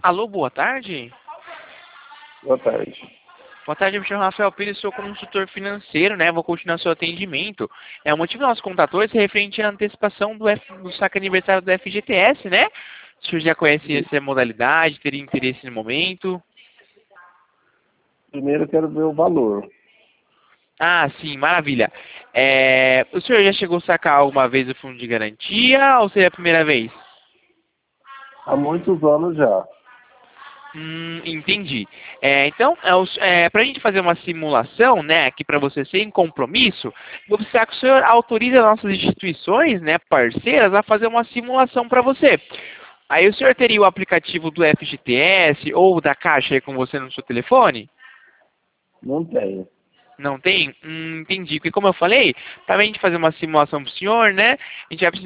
Alô, boa tarde. Boa tarde. Boa tarde, eu me chamo Rafael Pires, sou consultor financeiro, né? Vou continuar seu atendimento. O motivo do nosso contato hoje é referente à antecipação do saque aniversário do FGTS, né? O senhor já conhece essa modalidade, teria interesse no momento? Primeiro eu quero ver o valor. Ah, sim, maravilha. O senhor já chegou a sacar alguma vez o fundo de garantia ou seria a primeira vez? Há muitos anos já. Entendi. Então, para a gente fazer uma simulação, né, aqui para você sem compromisso, vou precisar que o senhor autorize as nossas instituições, né, parceiras, a fazer uma simulação para você. Aí o senhor teria o aplicativo do FGTS ou da Caixa aí com você no seu telefone? Não tenho. Não tem? Entendi. Porque como eu falei, para a gente fazer uma simulação para o senhor, né, a gente vai precisar